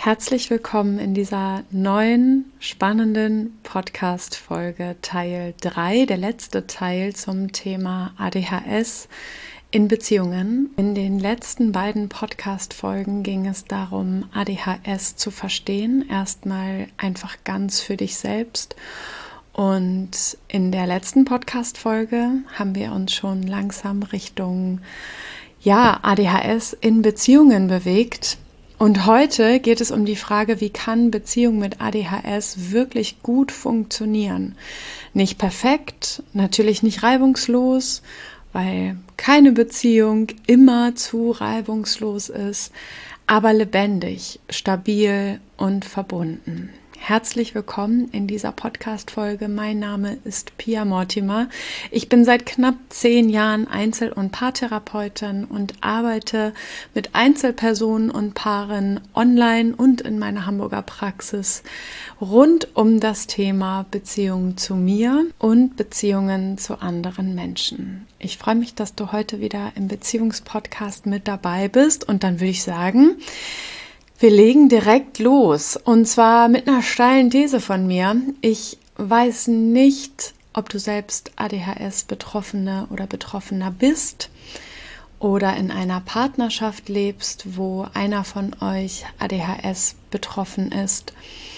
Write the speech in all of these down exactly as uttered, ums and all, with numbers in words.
Herzlich willkommen in dieser neuen, spannenden Podcast-Folge Teil drei, der letzte Teil zum Thema A D H S in Beziehungen. In den letzten beiden Podcast-Folgen ging es darum, A D H S zu verstehen, erstmal einfach ganz für dich selbst. Und in der letzten Podcast-Folge haben wir uns schon langsam Richtung ja, A D H S in Beziehungen bewegt. Und heute geht es um die Frage, wie kann Beziehung mit A D H S wirklich gut funktionieren? Nicht perfekt, natürlich nicht reibungslos, weil keine Beziehung immer zu reibungslos ist, aber lebendig, stabil und verbunden. Herzlich willkommen in dieser Podcast-Folge. Mein Name ist Pia Mortimer. Ich bin seit knapp zehn Jahren Einzel- und Paartherapeutin und arbeite mit Einzelpersonen und Paaren online und in meiner Hamburger Praxis rund um das Thema Beziehungen zu mir und Beziehungen zu anderen Menschen. Ich freue mich, dass du heute wieder im Beziehungspodcast mit dabei bist und dann würde ich sagen, wir legen direkt los und zwar mit einer steilen These von mir. Ich weiß nicht, ob du selbst A D H S-Betroffene oder Betroffener bist oder in einer Partnerschaft lebst, wo einer von euch A D H S betroffen ist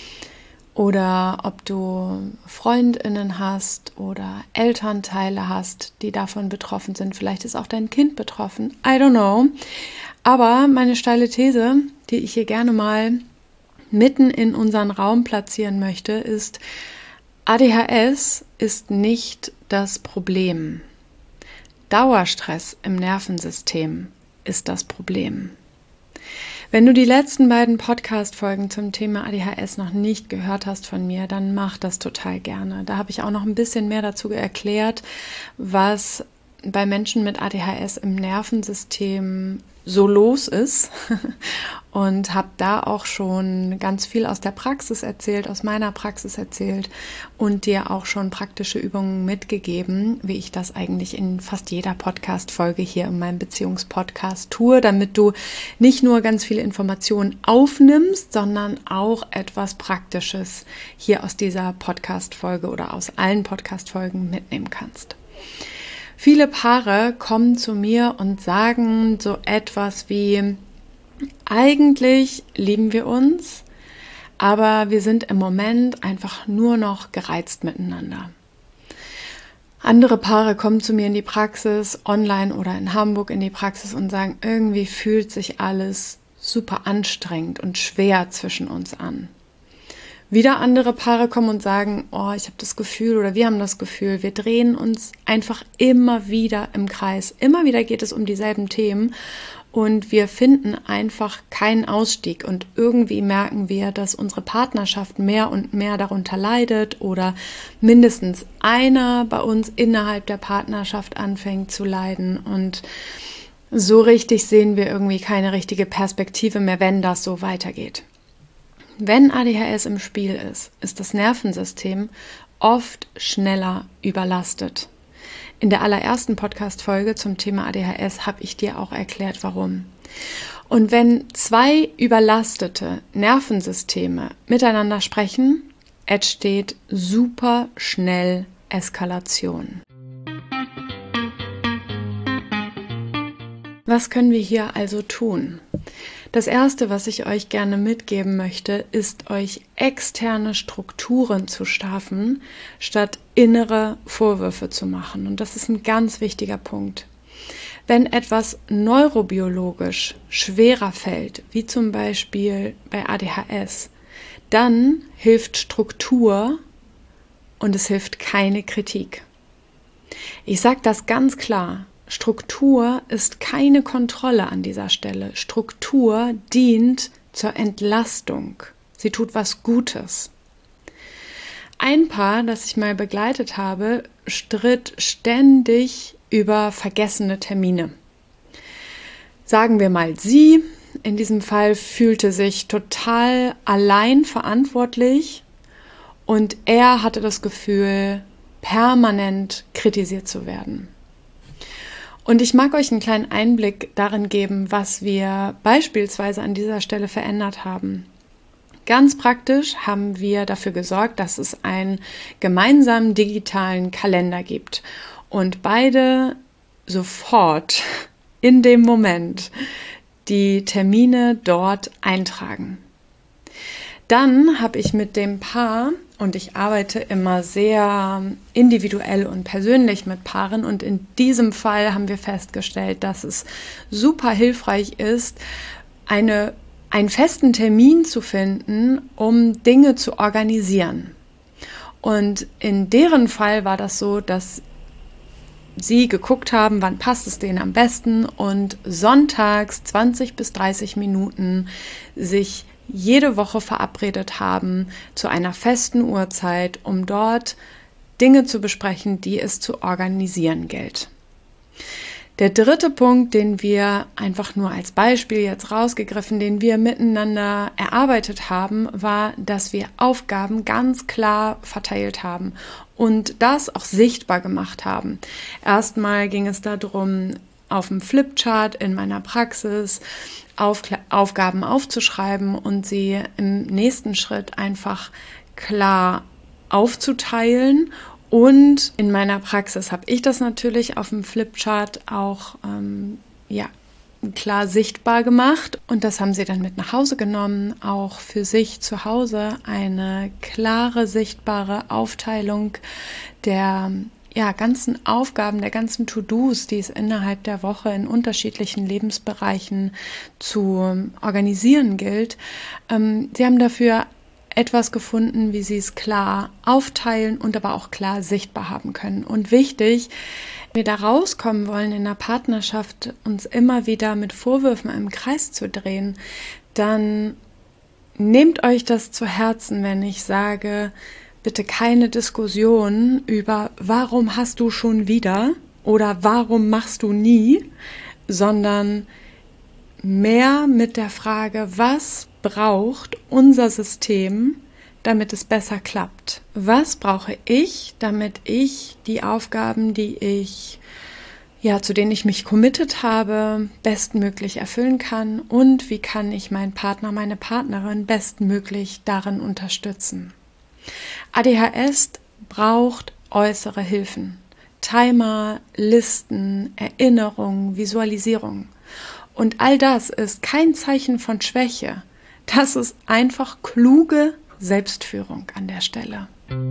oder ob du FreundInnen hast oder Elternteile hast, die davon betroffen sind. Vielleicht ist auch dein Kind betroffen. I don't know. Aber meine steile These, die ich hier gerne mal mitten in unseren Raum platzieren möchte, ist, A D H S ist nicht das Problem. Dauerstress im Nervensystem ist das Problem. Wenn du die letzten beiden Podcast-Folgen zum Thema A D H S noch nicht gehört hast von mir, dann mach das total gerne. Da habe ich auch noch ein bisschen mehr dazu erklärt, was bei Menschen mit A D H S im Nervensystem so los ist und habe da auch schon ganz viel aus der Praxis erzählt, aus meiner Praxis erzählt und dir auch schon praktische Übungen mitgegeben, wie ich das eigentlich in fast jeder Podcast-Folge hier in meinem Beziehungspodcast tue, damit du nicht nur ganz viele Informationen aufnimmst, sondern auch etwas Praktisches hier aus dieser Podcast-Folge oder aus allen Podcast-Folgen mitnehmen kannst. Viele Paare kommen zu mir und sagen so etwas wie, eigentlich lieben wir uns, aber wir sind im Moment einfach nur noch gereizt miteinander. Andere Paare kommen zu mir in die Praxis, online oder in Hamburg in die Praxis und sagen, irgendwie fühlt sich alles super anstrengend und schwer zwischen uns an. Wieder andere Paare kommen und sagen, oh, ich habe das Gefühl oder wir haben das Gefühl, wir drehen uns einfach immer wieder im Kreis. Immer wieder geht es um dieselben Themen und wir finden einfach keinen Ausstieg. Und irgendwie merken wir, dass unsere Partnerschaft mehr und mehr darunter leidet oder mindestens einer bei uns innerhalb der Partnerschaft anfängt zu leiden. Und so richtig sehen wir irgendwie keine richtige Perspektive mehr, wenn das so weitergeht. Wenn A D H S im Spiel ist, ist das Nervensystem oft schneller überlastet. In der allerersten Podcast-Folge zum Thema A D H S habe ich dir auch erklärt, warum. Und wenn zwei überlastete Nervensysteme miteinander sprechen, entsteht super schnell Eskalation. Was können wir hier also tun? Das Erste, was ich euch gerne mitgeben möchte, ist euch externe Strukturen zu schaffen, statt innere Vorwürfe zu machen. Und das ist ein ganz wichtiger Punkt. Wenn etwas neurobiologisch schwerer fällt, wie zum Beispiel bei A D H S, dann hilft Struktur und es hilft keine Kritik. Ich sage das ganz klar. Struktur ist keine Kontrolle an dieser Stelle. Struktur dient zur Entlastung. Sie tut was Gutes. Ein Paar, das ich mal begleitet habe, stritt ständig über vergessene Termine. Sagen wir mal, sie in diesem Fall fühlte sich total allein verantwortlich und er hatte das Gefühl, permanent kritisiert zu werden. Und ich mag euch einen kleinen Einblick darin geben, was wir beispielsweise an dieser Stelle verändert haben. Ganz praktisch haben wir dafür gesorgt, dass es einen gemeinsamen digitalen Kalender gibt und beide sofort in dem Moment die Termine dort eintragen. Dann habe ich mit dem Paar, und ich arbeite immer sehr individuell und persönlich mit Paaren, und in diesem Fall haben wir festgestellt, dass es super hilfreich ist, eine, einen festen Termin zu finden, um Dinge zu organisieren. Und in deren Fall war das so, dass sie geguckt haben, wann passt es denen am besten, und sonntags zwanzig bis dreißig Minuten sich jede Woche verabredet haben zu einer festen Uhrzeit, um dort Dinge zu besprechen, die es zu organisieren gilt. Der dritte Punkt, den wir einfach nur als Beispiel jetzt rausgegriffen, den wir miteinander erarbeitet haben, war, dass wir Aufgaben ganz klar verteilt haben und das auch sichtbar gemacht haben. Erstmal ging es darum, auf dem Flipchart in meiner Praxis Auf, Aufgaben aufzuschreiben und sie im nächsten Schritt einfach klar aufzuteilen. Und in meiner Praxis habe ich das natürlich auf dem Flipchart auch ähm, ja, klar sichtbar gemacht. Und das haben sie dann mit nach Hause genommen, auch für sich zu Hause eine klare, sichtbare Aufteilung der ja, ganzen Aufgaben, der ganzen To-Dos, die es innerhalb der Woche in unterschiedlichen Lebensbereichen zu organisieren gilt. Ähm, sie haben dafür etwas gefunden, wie sie es klar aufteilen und aber auch klar sichtbar haben können. Und wichtig, wenn wir da rauskommen wollen in der Partnerschaft, uns immer wieder mit Vorwürfen im Kreis zu drehen, dann nehmt euch das zu Herzen, wenn ich sage, bitte keine Diskussion über warum hast du schon wieder oder warum machst du nie, sondern mehr mit der Frage, was braucht unser System, damit es besser klappt? Was brauche ich, damit ich die Aufgaben, die ich, ja, zu denen ich mich committed habe, bestmöglich erfüllen kann? Und wie kann ich meinen Partner, meine Partnerin bestmöglich darin unterstützen? A D H S braucht äußere Hilfen. Timer, Listen, Erinnerungen, Visualisierung. Und all das ist kein Zeichen von Schwäche. Das ist einfach kluge Selbstführung an der Stelle.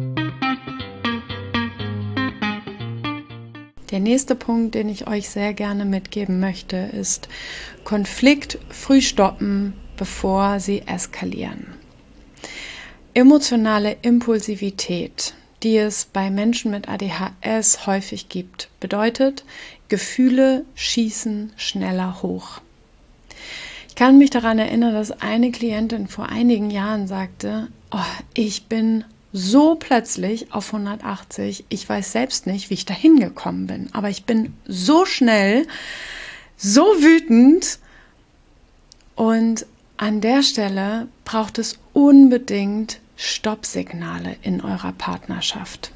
Der nächste Punkt, den ich euch sehr gerne mitgeben möchte, ist Konflikt früh stoppen, bevor sie eskalieren. Emotionale Impulsivität, die es bei Menschen mit A D H S häufig gibt, bedeutet, Gefühle schießen schneller hoch. Ich kann mich daran erinnern, dass eine Klientin vor einigen Jahren sagte, oh, ich bin so plötzlich auf hundertachtzig, ich weiß selbst nicht, wie ich da hingekommen bin, aber ich bin so schnell, so wütend, und an der Stelle braucht es unbedingt Stoppsignale in eurer Partnerschaft.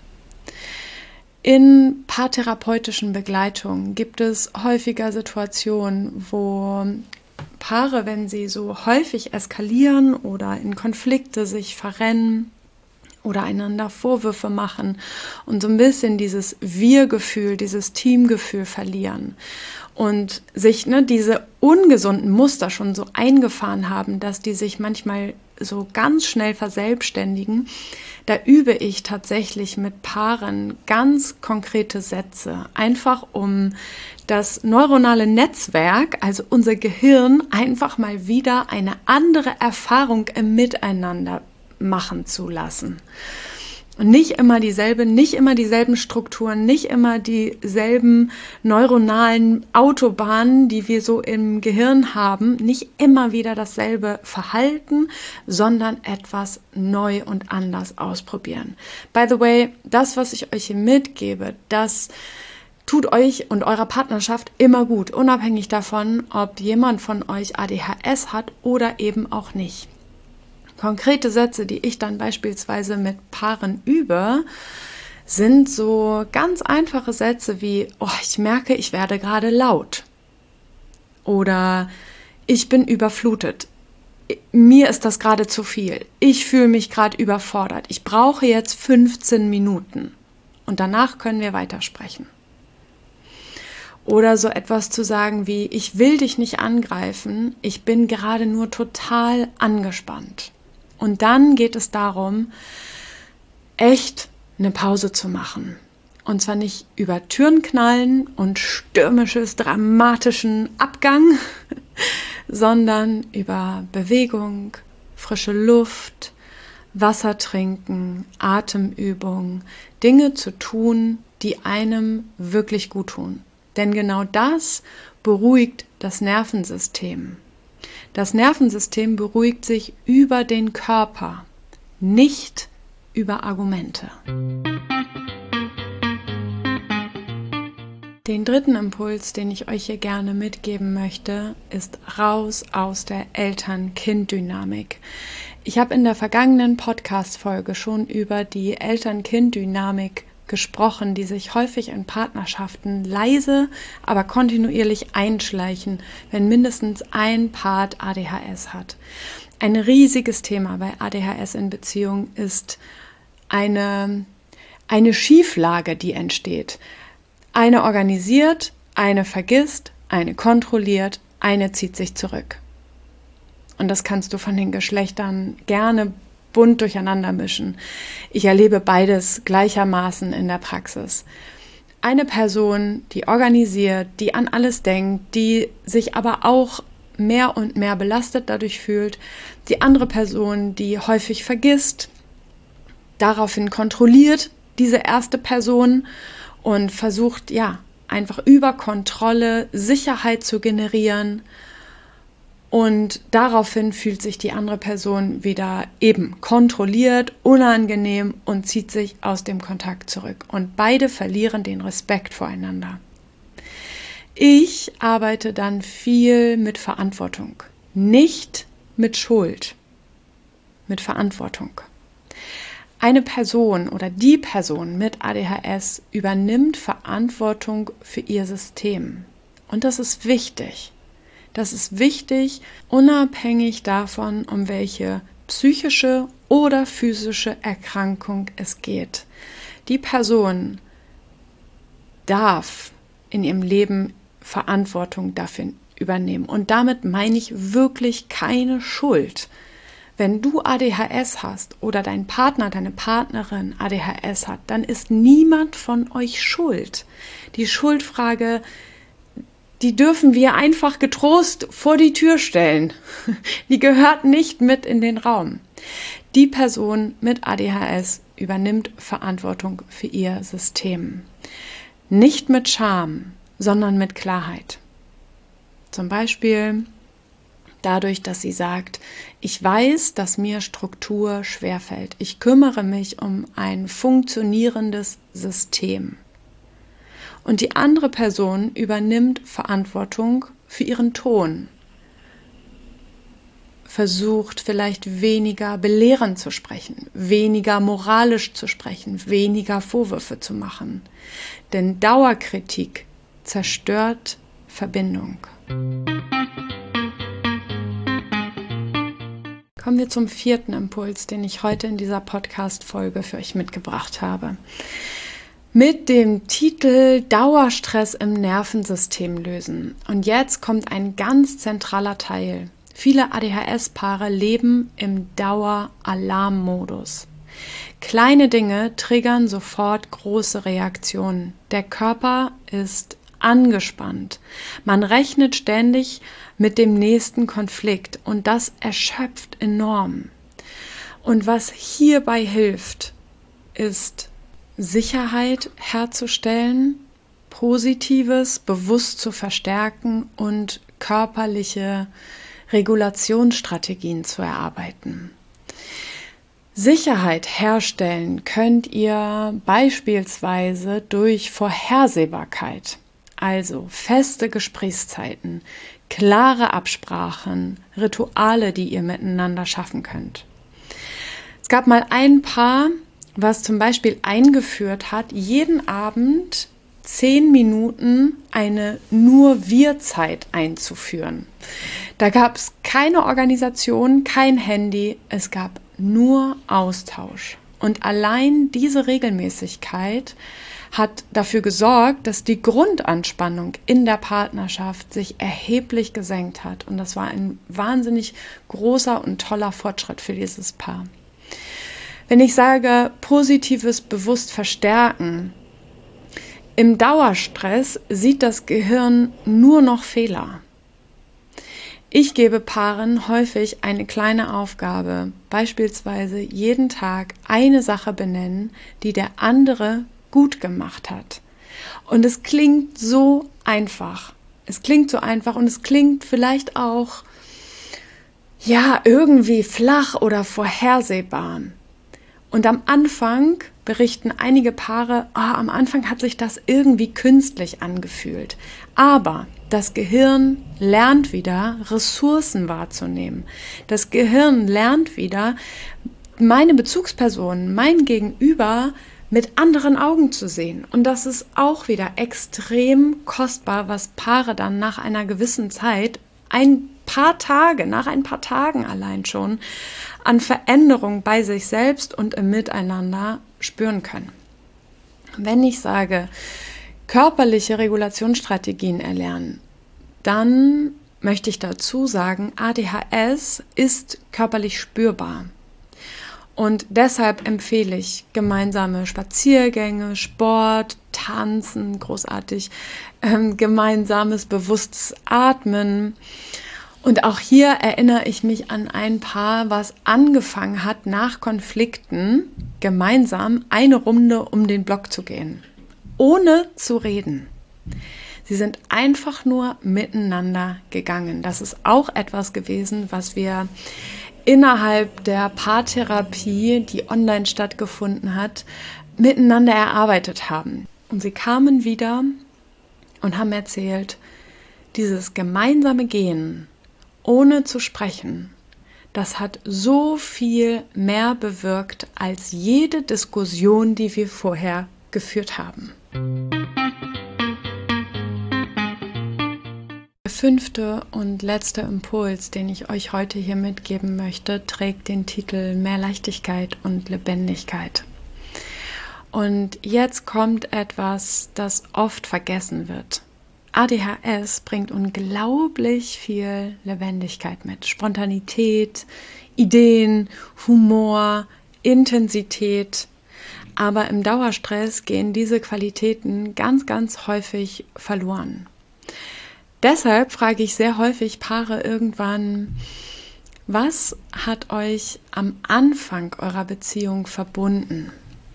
In paartherapeutischen Begleitungen gibt es häufiger Situationen, wo Paare, wenn sie so häufig eskalieren oder in Konflikte sich verrennen oder einander Vorwürfe machen und so ein bisschen dieses Wir-Gefühl, dieses Teamgefühl verlieren und sich ne, diese ungesunden Muster schon so eingefahren haben, dass die sich manchmal so ganz schnell verselbstständigen, da übe ich tatsächlich mit Paaren ganz konkrete Sätze, einfach um das neuronale Netzwerk, also unser Gehirn, einfach mal wieder eine andere Erfahrung im Miteinander machen zu lassen. Und nicht immer dieselbe, nicht immer dieselben Strukturen, nicht immer dieselben neuronalen Autobahnen, die wir so im Gehirn haben, nicht immer wieder dasselbe Verhalten, sondern etwas neu und anders ausprobieren. By the way, das, was ich euch hier mitgebe, das tut euch und eurer Partnerschaft immer gut, unabhängig davon, ob jemand von euch A D H S hat oder eben auch nicht. Konkrete Sätze, die ich dann beispielsweise mit Paaren übe, sind so ganz einfache Sätze wie, oh, ich merke, ich werde gerade laut. Oder ich bin überflutet. mir ist das gerade zu viel. Ich fühle mich gerade überfordert. Ich brauche jetzt fünfzehn Minuten und danach können wir weitersprechen. Oder so etwas zu sagen wie, ich will dich nicht angreifen, ich bin gerade nur total angespannt. Und dann geht es darum, echt eine Pause zu machen. Und zwar nicht über Türen knallen und stürmisches, dramatischen Abgang, sondern über Bewegung, frische Luft, Wasser trinken, Atemübung, Dinge zu tun, die einem wirklich gut tun. Denn genau das beruhigt das Nervensystem. Das Nervensystem beruhigt sich über den Körper, nicht über Argumente. Den dritten Impuls, den ich euch hier gerne mitgeben möchte, ist raus aus der Eltern-Kind-Dynamik. Ich habe in der vergangenen Podcast-Folge schon über die Eltern-Kind-Dynamik gesprochen, die sich häufig in Partnerschaften leise, aber kontinuierlich einschleichen, wenn mindestens ein Part A D H S hat. Ein riesiges Thema bei A D H S in Beziehung ist eine, eine Schieflage, die entsteht. Eine organisiert, eine vergisst, eine kontrolliert, eine zieht sich zurück. Und das kannst du von den Geschlechtern gerne bunt durcheinander mischen. Ich erlebe beides gleichermaßen in der Praxis. Eine Person, die organisiert, die an alles denkt, die sich aber auch mehr und mehr belastet dadurch fühlt. Die andere Person, die häufig vergisst, daraufhin kontrolliert diese erste Person und versucht, ja, einfach über Kontrolle Sicherheit zu generieren. Und daraufhin fühlt sich die andere Person wieder eben kontrolliert, unangenehm und zieht sich aus dem Kontakt zurück. Und beide verlieren den Respekt voreinander. Ich arbeite dann viel mit Verantwortung, nicht mit Schuld, mit Verantwortung. Eine Person oder die Person mit A D H S übernimmt Verantwortung für ihr System. Und das ist wichtig. Das ist wichtig, unabhängig davon, um welche psychische oder physische Erkrankung es geht. Die Person darf in ihrem Leben Verantwortung dafür übernehmen. Und damit meine ich wirklich keine Schuld. Wenn du A D H S hast oder dein Partner, deine Partnerin A D H S hat, dann ist niemand von euch schuld. Die Schuldfrage, die dürfen wir einfach getrost vor die Tür stellen. Die gehört nicht mit in den Raum. Die Person mit A D H S übernimmt Verantwortung für ihr System. Nicht mit Scham, sondern mit Klarheit. Zum Beispiel dadurch, dass sie sagt, ich weiß, dass mir Struktur schwerfällt. Ich kümmere mich um ein funktionierendes System. Und die andere Person übernimmt Verantwortung für ihren Ton. Versucht vielleicht weniger belehrend zu sprechen, weniger moralisch zu sprechen, weniger Vorwürfe zu machen. Denn Dauerkritik zerstört Verbindung. Kommen wir zum vierten Impuls, den ich heute in dieser Podcast-Folge für euch mitgebracht habe. Mit dem Titel Dauerstress im Nervensystem lösen. Und jetzt kommt ein ganz zentraler Teil. Viele A D H S-Paare leben im Daueralarmmodus. Kleine Dinge triggern sofort große Reaktionen. Der Körper ist angespannt. Man rechnet ständig mit dem nächsten Konflikt und das erschöpft enorm. Und was hierbei hilft, ist Sicherheit herzustellen, Positives bewusst zu verstärken und körperliche Regulationsstrategien zu erarbeiten. Sicherheit herstellen könnt ihr beispielsweise durch Vorhersehbarkeit, also feste Gesprächszeiten, klare Absprachen, Rituale, die ihr miteinander schaffen könnt. Es gab mal ein Paar, was zum Beispiel eingeführt hat, jeden Abend zehn Minuten eine Nur-Wir-Zeit einzuführen. Da gab es keine Organisation, kein Handy, es gab nur Austausch. Und allein diese Regelmäßigkeit hat dafür gesorgt, dass die Grundanspannung in der Partnerschaft sich erheblich gesenkt hat. Und das war ein wahnsinnig großer und toller Fortschritt für dieses Paar. Wenn ich sage, positives bewusst verstärken, im Dauerstress sieht das Gehirn nur noch Fehler. Ich gebe Paaren häufig eine kleine Aufgabe, beispielsweise jeden Tag eine Sache benennen, die der andere gut gemacht hat. Und es klingt so einfach. Es klingt so einfach und es klingt vielleicht auch, ja, irgendwie flach oder vorhersehbar. Und am Anfang berichten einige Paare, oh, am Anfang hat sich das irgendwie künstlich angefühlt. Aber das Gehirn lernt wieder, Ressourcen wahrzunehmen. Das Gehirn lernt wieder, meine Bezugsperson, mein Gegenüber mit anderen Augen zu sehen. Und das ist auch wieder extrem kostbar, was Paare dann nach einer gewissen Zeit, ein paar Tage, nach ein paar Tagen allein schon, an Veränderung bei sich selbst und im Miteinander spüren können. Wenn ich sage, körperliche Regulationsstrategien erlernen, dann möchte ich dazu sagen, A D H S ist körperlich spürbar. Und deshalb empfehle ich gemeinsame Spaziergänge, Sport, Tanzen, großartig, ähm, gemeinsames bewusstes Atmen. Und auch hier erinnere ich mich an ein Paar, was angefangen hat, nach Konflikten gemeinsam eine Runde um den Block zu gehen, ohne zu reden. Sie sind einfach nur miteinander gegangen. Das ist auch etwas gewesen, was wir innerhalb der Paartherapie, die online stattgefunden hat, miteinander erarbeitet haben. Und sie kamen wieder und haben erzählt, dieses gemeinsame Gehen, ohne zu sprechen, das hat so viel mehr bewirkt als jede Diskussion, die wir vorher geführt haben. Der fünfte und letzte Impuls, den ich euch heute hier mitgeben möchte, trägt den Titel Mehr Leichtigkeit und Lebendigkeit. Und jetzt kommt etwas, das oft vergessen wird. A D H S bringt unglaublich viel Lebendigkeit mit. Spontanität, Ideen, Humor, Intensität. Aber im Dauerstress gehen diese Qualitäten ganz, ganz häufig verloren. Deshalb frage ich sehr häufig Paare irgendwann, was hat euch am Anfang eurer Beziehung verbunden?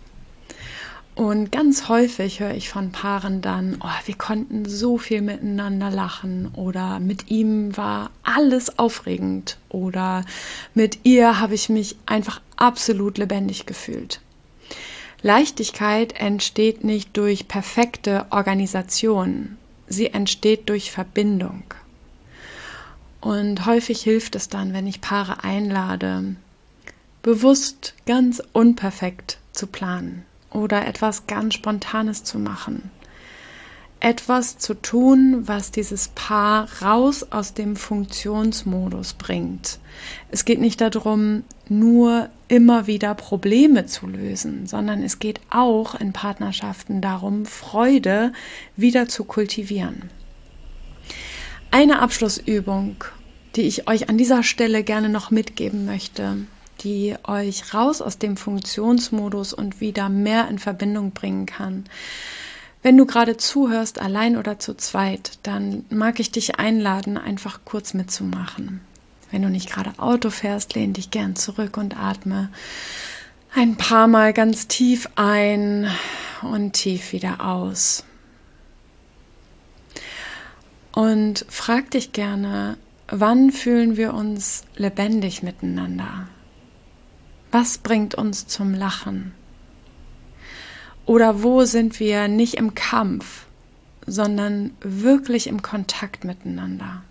Und ganz häufig höre ich von Paaren dann, oh, wir konnten so viel miteinander lachen oder mit ihm war alles aufregend oder mit ihr habe ich mich einfach absolut lebendig gefühlt. Leichtigkeit entsteht nicht durch perfekte Organisation. Sie entsteht durch Verbindung. Und häufig hilft es dann, wenn ich Paare einlade, bewusst ganz unperfekt zu planen oder etwas ganz Spontanes zu machen. Etwas zu tun, was dieses Paar raus aus dem Funktionsmodus bringt. Es geht nicht darum, nur immer wieder Probleme zu lösen, sondern es geht auch in Partnerschaften darum, Freude wieder zu kultivieren. Eine Abschlussübung, die ich euch an dieser Stelle gerne noch mitgeben möchte, die euch raus aus dem Funktionsmodus und wieder mehr in Verbindung bringen kann. Wenn du gerade zuhörst, allein oder zu zweit, dann mag ich dich einladen, einfach kurz mitzumachen. Wenn du nicht gerade Auto fährst, lehn dich gern zurück und atme ein paar Mal ganz tief ein und tief wieder aus. Und frag dich gerne, wann fühlen wir uns lebendig miteinander? Was bringt uns zum Lachen? Oder wo sind wir nicht im Kampf, sondern wirklich im Kontakt miteinander?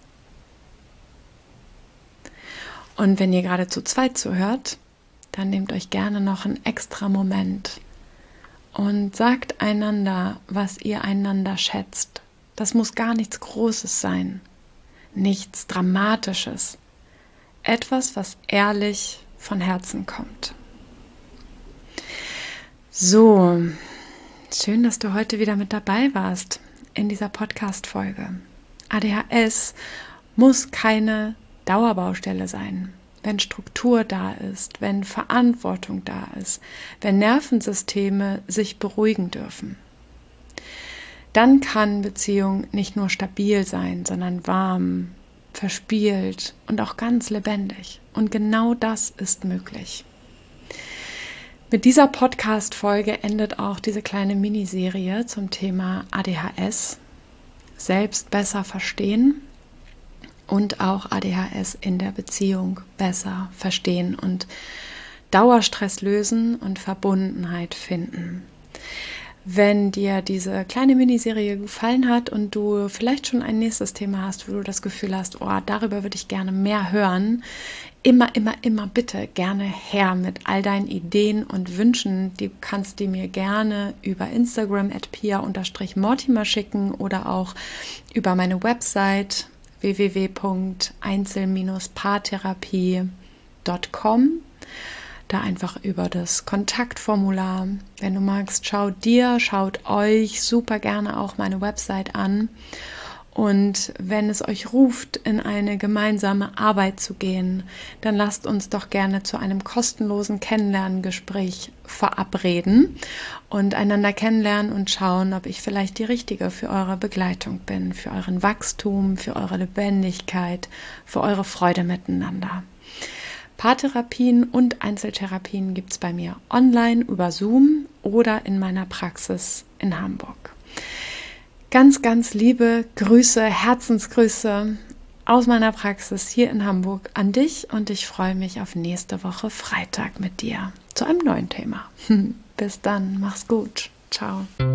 Und wenn ihr gerade zu zweit zuhört, dann nehmt euch gerne noch einen extra Moment, und sagt einander, was ihr einander schätzt. Das muss gar nichts Großes sein, nichts Dramatisches. Etwas, was ehrlich von Herzen kommt. So, schön, dass du heute wieder mit dabei warst in dieser Podcast-Folge. A D H S muss keine Dauerbaustelle sein. Wenn Struktur da ist, wenn Verantwortung da ist, wenn Nervensysteme sich beruhigen dürfen, dann kann Beziehung nicht nur stabil sein, sondern warm, verspielt und auch ganz lebendig. Und genau das ist möglich. Mit dieser Podcast-Folge endet auch diese kleine Miniserie zum Thema A D H S, selbst besser verstehen und auch A D H S in der Beziehung besser verstehen und Dauerstress lösen und Verbundenheit finden. Wenn dir diese kleine Miniserie gefallen hat und du vielleicht schon ein nächstes Thema hast, wo du das Gefühl hast, oh, darüber würde ich gerne mehr hören, immer, immer, immer bitte gerne her mit all deinen Ideen und Wünschen. Du kannst die mir gerne über Instagram at pia mortimer schicken oder auch über meine Website w w w punkt einzel Bindestrich paartherapie punkt com. Da einfach über das Kontaktformular. Wenn du magst, schaut dir, schaut euch super gerne auch meine Website an. Und wenn es euch ruft, in eine gemeinsame Arbeit zu gehen, dann lasst uns doch gerne zu einem kostenlosen Kennenlerngespräch verabreden und einander kennenlernen und schauen, ob ich vielleicht die Richtige für eure Begleitung bin, für euren Wachstum, für eure Lebendigkeit, für eure Freude miteinander. Paartherapien und Einzeltherapien gibt es bei mir online über Zoom oder in meiner Praxis in Hamburg. Ganz, ganz liebe Grüße, Herzensgrüße aus meiner Praxis hier in Hamburg an dich und ich freue mich auf nächste Woche Freitag mit dir zu einem neuen Thema. Bis dann, mach's gut. Ciao.